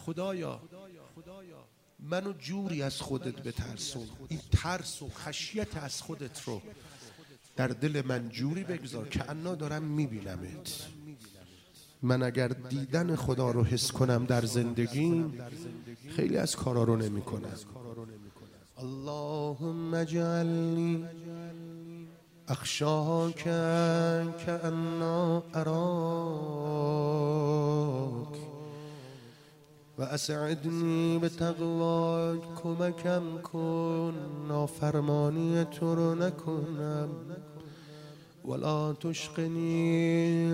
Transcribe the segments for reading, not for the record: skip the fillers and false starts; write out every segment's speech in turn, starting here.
خدایا منو جوری از خودت بترسون، این ترس و خشیت از خودت رو در دل من جوری بگذار که انا دارم میبینمت. من اگر دیدن خدا رو حس کنم در زندگیم خیلی از کارا رو نمی کنم. اللهم اجعلنی اخشاک کأنا اراک و اسعدنی به تقواک. کمکم کن نافرمانی تو رو نکنم، ولا تشقنی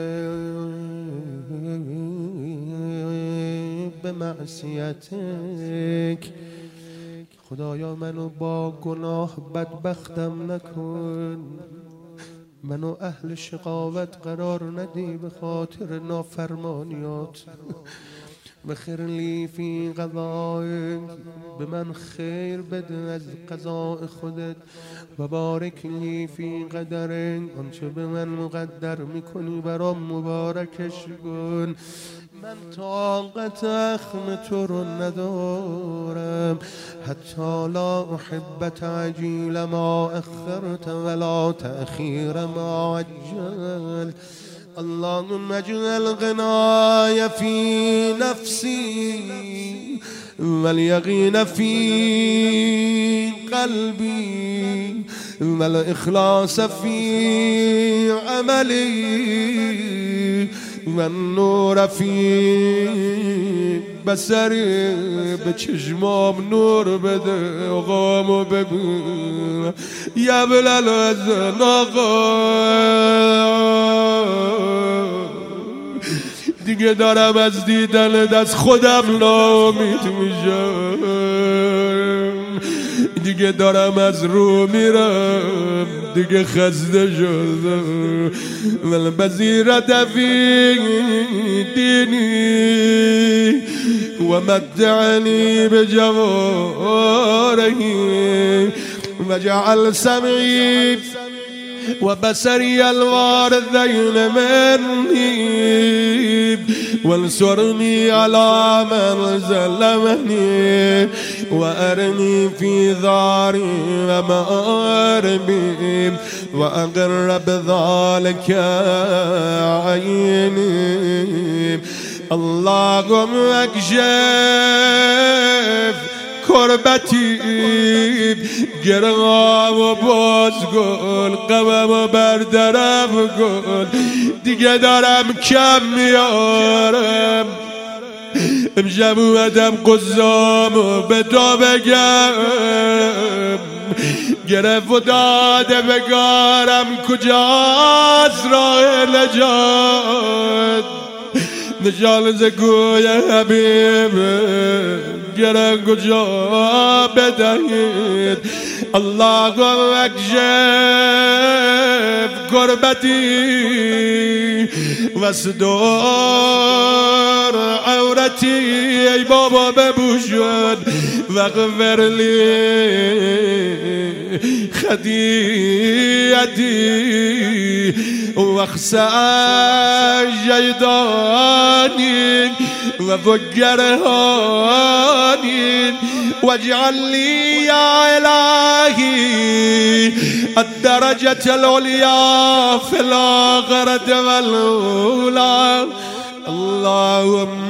به معصیتک. خدایا منو با گناه بدبختم نکن، منو اهل شقاوت قرار ندی به خاطر نافرمانیات. بخیر لی فی قضائک، به من خیر بده از قضاء خودت. و بارک لی فی قدرک، آنچه به من مقدر میکنی برام مبارکش کن. من طاقت اخم تو رو ندارم، حتی لا احب تعجیل ما اخرت ولا تأخیر ما عجل. اللهم اجعل غناي في نفسي واليقين في قلبي والإخلاص في عملي والنور في بصري. به چشمام نور بده آقامو ببین یا بلال ازن آقا. دیگه دارم از دیدن از خودم ناامید میشم، دیگه دارم از رو میرم، دیگه خسته شدم. والبصیرة فی دینی و متعنی بجواره وجعل سمعی و بصری الوارثین منی وانصرني على من ظلمني وأرني في ثاري ومآربي وأقر بذلك عيني. اللهم اكشف کربتی، گره‌هامو باز کن، غممو برطرف کن. دیگه دارم کم میارم. امشب اومدم قضامو به تو بگم، گرفت و داده بگارم کجاست راه نجات. نشان ز کوی حبیب گره کجا بدهید. اللهم اکشف کربتی واستر عورتی. ای بابا ببوشد واغفر لی خطیئتی واخسأ جیدانی وفجرهانی واجعل لي يا إلهي الدرجة العليا في الآخرة والأولى. اللهم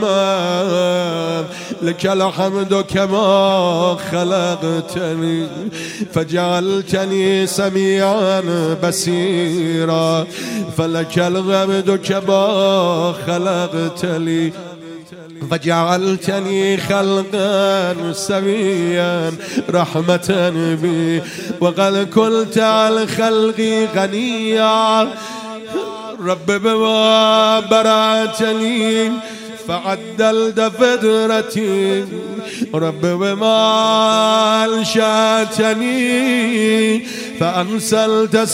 لك الحمد كما خلقتني فجعلتني سميعا بصيرا، فلك الحمد كما خلقتني فجعلتني خلقا سويا رحمة بي، وقد كنت على خلقي غنيا. رب بما برعتني فعدلت فطرتي رب بما أنشأتني فأنزلت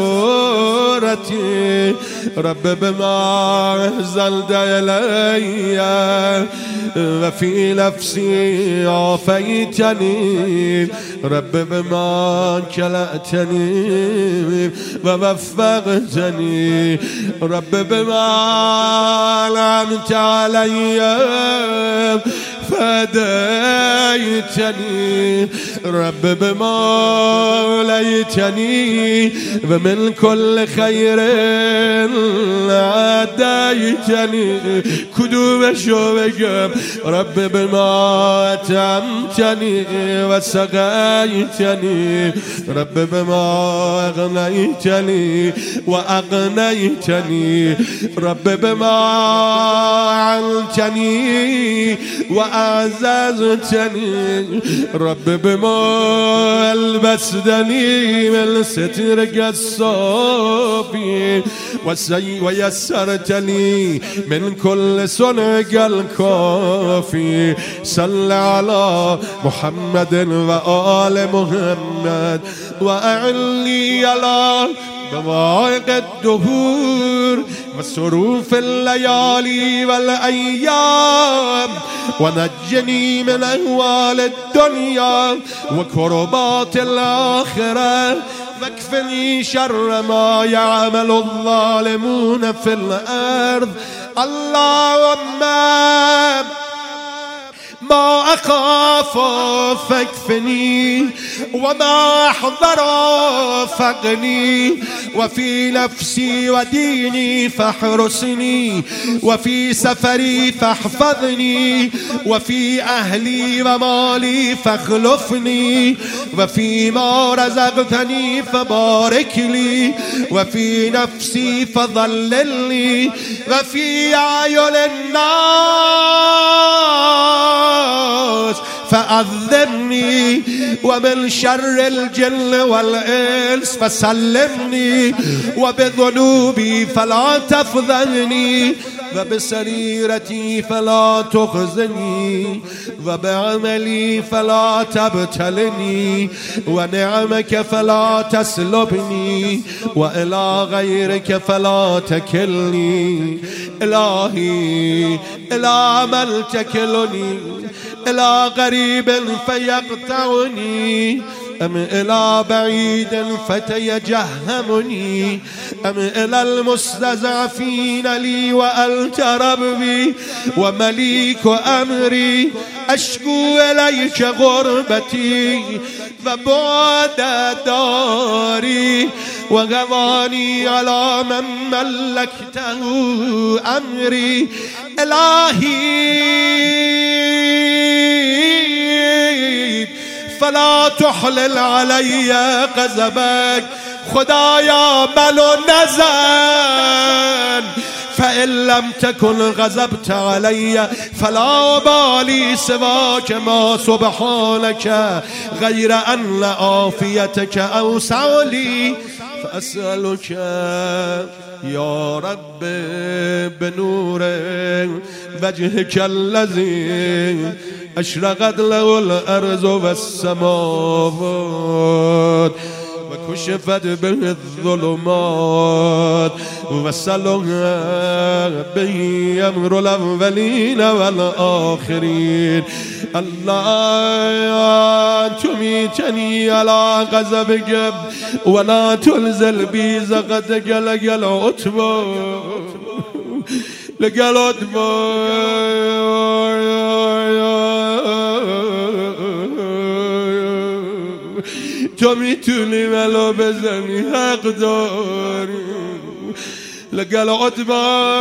سورتي رب بما أنزلت إلي وفي نفسي عافيتني رب بما كلأتني ووفقتني رب بما أنعمت علي فهديتني رب بما ليتني ومن كل خير عديتني كدوم شوقم رب بما أطعمتني وسقيتني رب بما أغنيتني وأغنيتني رب بما أعنتني وأعززتني رب بما ألبستني من سترك الصافي ويسرت لي من كل صنعك الكافي صل على محمد وآل محمد وأعلي على بوائق الدهور وصروف الليالي والأيام ونجني من أهوال الدنيا وكربات الآخرة واكفني شر ما يعمل الظالمون في الأرض اللهم ما أخاف فاكفني وما أحضر فاقني وفي نفسي وديني فاحرسني وفي سفري فاحفظني وفي أهلي ومالي فاخلفني وفيما رزقتني فبارك لي وفي نفسي فظللني وفي أعين الناس فأذنني ومن شر الجن والإنس فسلمني وبذنوبي فلا تفضحني وبسريرتي فلا تخزني وبعملي فلا تبتلني ونعمك فلا تسلبني وإلى غيرك فلا تكلني إلهي إلى من تكلني إلى قريب فيقطعني أم إلى بعيد فتيجهمني أم إلى المستضعفين لي وأنت ربي ومليك أمري أشكو إليك غربتي وبعد داري وغضاني على من ملكته أمري إلهي فلا تحلل علي غضبك خدایا منو نزن فإن لم تكن غضبت علي فلا بالي سواك ما سبحانك غير أن عافيتك أوسع لي فأسألك يا رب بنور وجهك الذي أشرقت له الأرض والسماوات وكشفت به الظلمات وسلها به أمر الأولين والآخرين الله تميتني على غضبك ولا تنزل بي زغدك لقل عتبا لقل عتبا تو میتونی ولو بزنی حق داری لقل عتبا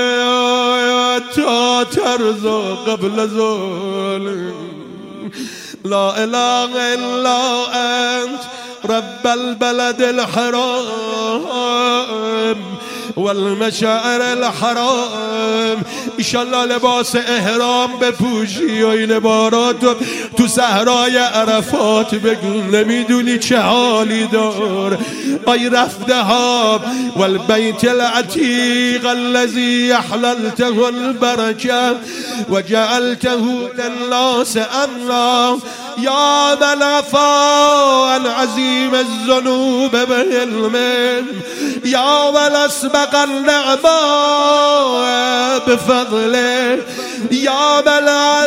تا ترزا قبل ظالم لا اله الا انت رب البلد الحرام والمشاعر الحرام. ایشالله لباس احرام بپوشی و این عبارات تو صحرای عرفات بگی، نمیدونی چه حالی دار. ای رفته ها والبیت العتیق الذی احللته البرکه وجعلته للناس امنا یا من عفا عن عظیم الذنوب بعلم یا من اسبق النعماء بفضله یا من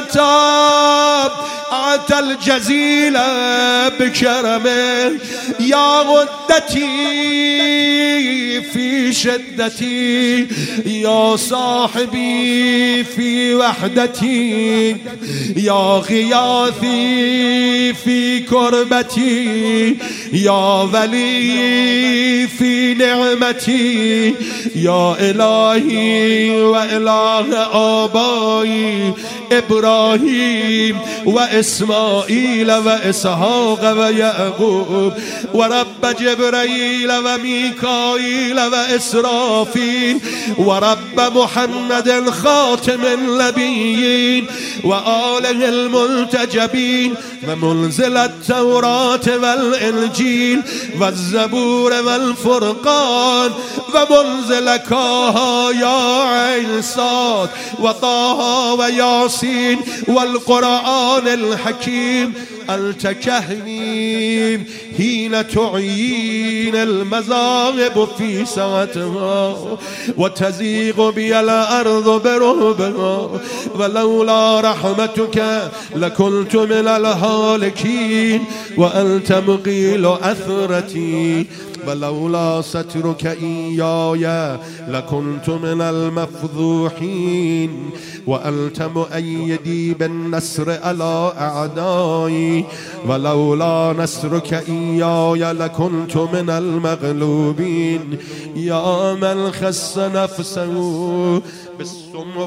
أعطى الجزيل بكرمه يا غدتي في شدتي يا صاحبي في وحدتي يا غياثي في كربتي يا ولي في نعمتي يا إلهي وإله آبائي إبراهيم وإسماعيل وإسحاق ويعقوب ورب جبريل وميكائيل وإسرافيل ورب محمد خاتم النبيين وآله المنتجبين ومنزل التوراة والإنجيل والزبور والفرقان ومنزل كاها يا عين صاد وطه وياسين والقرآن الحكيم أنت كهني حين تعيين المذاهب في ساعتها وتزيغ بي الأرض برهبها ولولا رحمتك لكنت من الهالكين وأنت مقيل أثرتي ولولا سترك إياي لكنت من المفضوحين وأنت مؤيدي بالنصر على أعدائي ولولا نصرك إياي لكنت من المغلوبين يا من خص نفسه بالسمو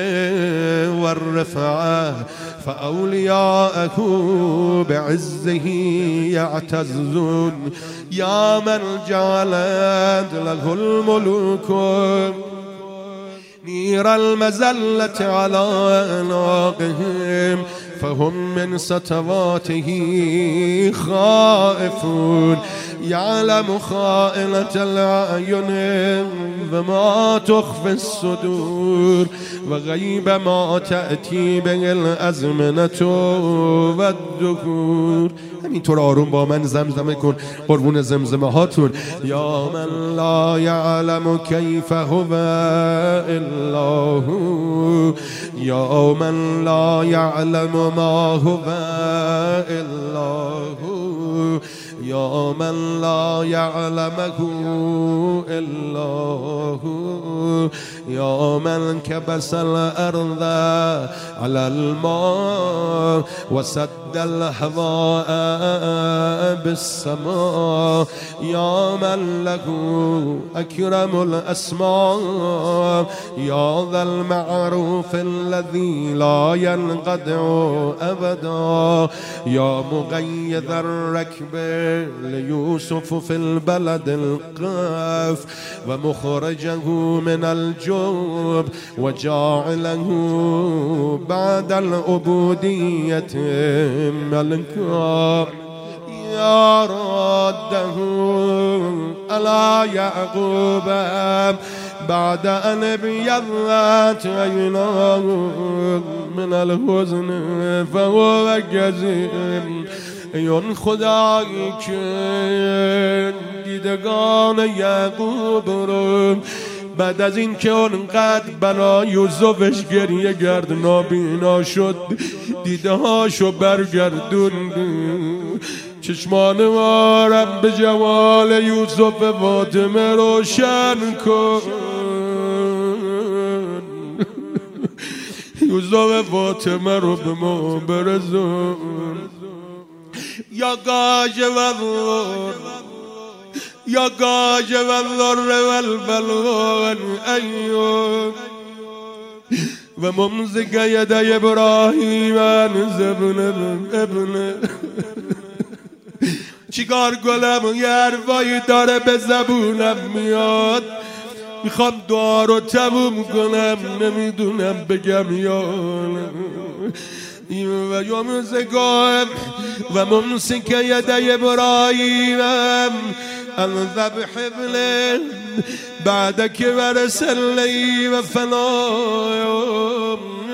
والرفعة فأولياءه بعزه يعتزون يا من جعلت له الملوك نير المزلة على أعناقهم فهم من سطواته خائفون يعلم خائنة الأعين وما تخفي الصدور وغيب ما تأتي به الأزمنة والدهور. همینطور آروم با من زمزمه کن قربون زمزمه هاتون. یا من لا یعلم کیف هو الا هو یا من لا یعلم ما هو الا هو یا من لا یعلمه الا هو یا من کبس الارض على الماء وسد الهواء بالسماء یا من له اکرم الاسماء یا ذا المعروف الذي لا ينقطع ابدا یا مقید الركب ليوسف في البلد القاف ومخرجه من الجب وجاعله بعد العبودية ملكا يا رده على يعقوب بعد أن ابيضت عيناه من الحزن فهو كظيم. اون خدایی که دیدگان یعقوب رو بعد از این که اونقدر بنا یوسفش گریه گرد نابینا شد دیده هاشو برگردون چشمان مارم به جمال یوسف فاطمه روشن کن یوسف فاطمه رو به ما برسون یا گاج والضر یا گاج والضر والبلوان ایوب و ممزق یدی ابراهیم انز ابن چیکار گلم یه حرفایی داره به زبونم میاد میخوام دعا رو تموم کنم، نمیدونم بگم یا و یومزگاه و ممسک یدی ابراهیم الذبح ابله بعدك ورسلی و فلا